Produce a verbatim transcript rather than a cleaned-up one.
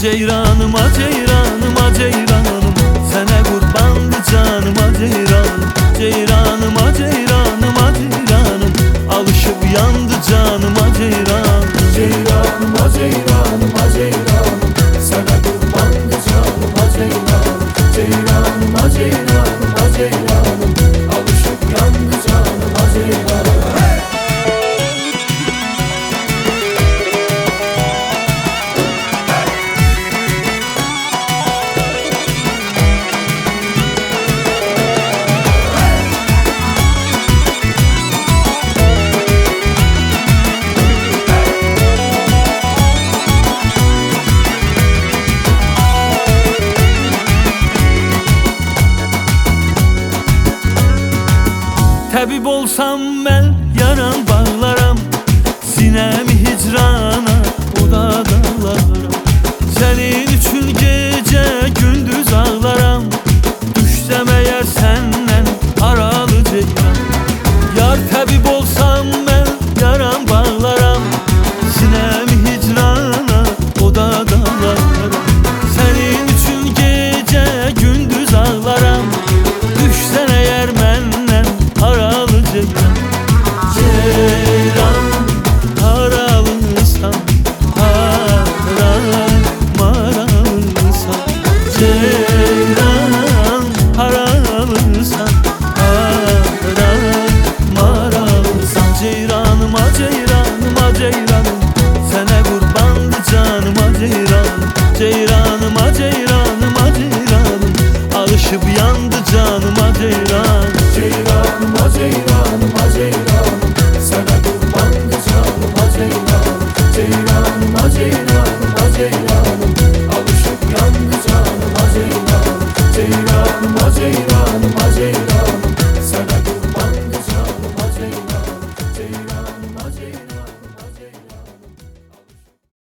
Ceyranıma ceyranıma ceyranım, sana kurbandı canıma ceyranım. Ceyranıma ceyranıma ceyranım, alışıp yandı canıma ceyran. Ceyranıma ceyranıma ceyranım, sana kurbandı canıma ceyranım. Ceyranıma ceyranıma ceyranım, alışıp yandı canıma ceyranım. Təbib olsam mən yaran bağlaram, sinəmi hicrana oda dağlaram. Sənin üçün gecə gündüz ağlaram, düşsəm əgər səndən aralı ceyran. Yar təbib olsam mən yaran bağlaram, sinəmi hicrana oda dağlaram. Sənin üçün gecə gündüz ağlaram, düşsən əgər məndən aralı ceyran. Ceyran aralısan, aram aralısan. Ceyran aralısan, aram aralısan. Ceyranıma ceyranıma ceyranım, sana kurbandı canıma ceyran. Ceyranıma ceyranıma ceyranım, alışıp yandı canıma ceyran. Ceyranıma ceyranıma ceyranım,